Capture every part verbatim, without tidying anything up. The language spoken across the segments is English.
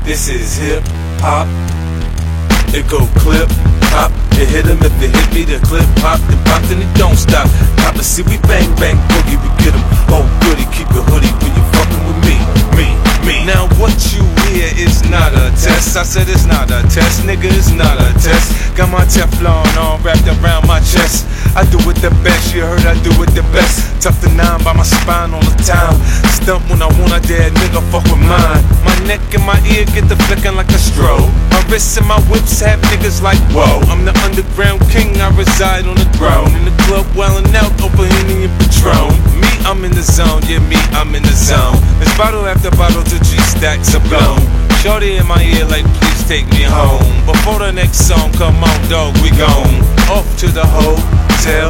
This is hip hop. It go clip, pop, it hit him if it hit me, the clip pop, then pop, then it don't stop. Pop it, see we bang bang boogie, we get him. Oh goody, keep your hoodie when you fucking with me, me, me. Now what you hear is not a test. I said it's not a test, nigga, it's not a test. Got my Teflon on wrapped around my chest. I do it the best, you heard I do it the best. Tuck the nine by my spine all the time. Stump when I want, I dare nigga fuck with mine. My neck and my ear get the flicking like a strobe. My wrists and my whips have niggas like whoa. I'm the underground king, I reside on the throne. In the club wildin' out, open Henny and Patron. Me, I'm in the zone, yeah me, I'm in the zone. It's bottle after bottle to G stacks are blown. Shorty in my ear like please take me home. Before the next song come on dog, we gone. Off to the hotel,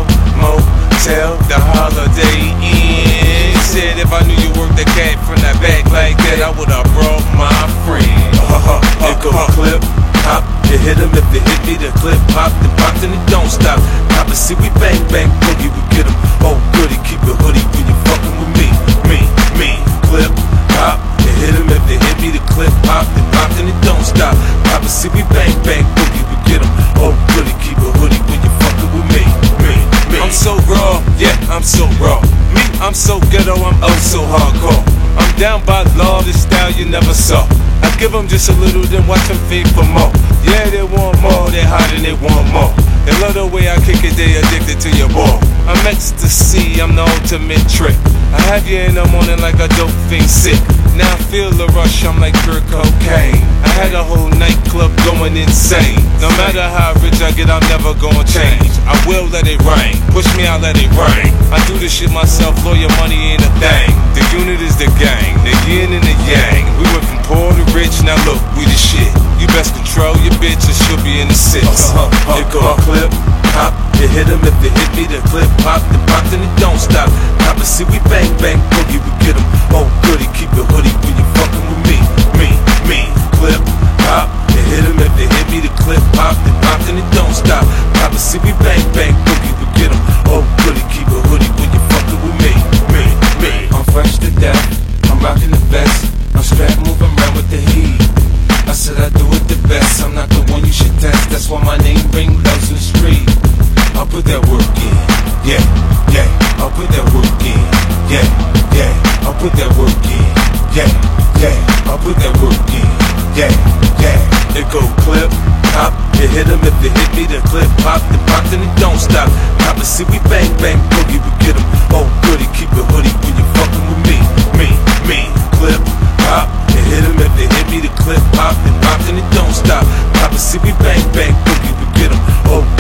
motel, the Holiday Inn. Said if I knew you worked the cat from that back like that, I would've brought my friend. It go clip, pop, it hit him if it hit me, the clip pop, then pop, then it don't stop. Pop it, see we bang bang boogie, we get him. Oh goody, keep your hoodie when you fucking with me, me, me. Clip, pop, it hit him if it hit me, the clip pop, then pop, then it don't stop. Pop it, see we bang bang boogie, we get him. Oh goody, keep your hoodie when you fucking with me, me, me. I'm so raw, yeah, I'm so raw. Me, I'm so ghetto, I'm oh so hardcore. I'm down by law, this style you never saw. I give them just a little, then watch them feed for more. Yeah, they want more, they hot and they want more. They love the way I kick it, they addicted to your ball. I'm ecstasy, I'm the ultimate trick. I have you in the morning like a dope fiend sick. Now I feel the rush, I'm like pure cocaine. I had a whole nightclub going insane. No matter how rich I get, I'm never gonna change. I will let it rain, push me, I'll let it rain. I do this shit myself, lawyer money ain't a thing. The unit is the gang, the yin and the yang. We went from poor to rich, now look, we the shit. You best control your bitch or she'll be in the six. Uh, uh, it go clip, pop, it hit him if it hit me, the clip pop, then pop, then it don't stop. Pop it, see we bang bang boogie, we get him. Oh goody, keep your hoodie when you fucking with me, me, me. Clip, pop, it hit him if it hit me, the clip pop, then pop, then it don't stop. Pop it, see we bang bang boogie, we get him. Oh goody, keep your hoodie when you fucking with me, me, me. I'm fresh to death, I'm rocking the best. I'm strapped, moving around with the heat. I said I do it the best, I'm not the one you should test. That's why my name ring bells in the street. I'll put that work in, yeah, yeah. I'll put that work in, yeah, yeah. I'll put that work in, yeah, yeah. I'll put that work in, yeah, yeah. It go clip, pop, it hit him if it hit me, the clip pop, then pop, then it don't stop. Pop it, see we bang bang boogie, we get him. Oh goody, keep your hoodie when you fucking with me, me, me. Clip, pop, it hit him if it hit me, the clip pop, then pop, then it don't stop. Pop it, see we bang bang boogie, we get him. Oh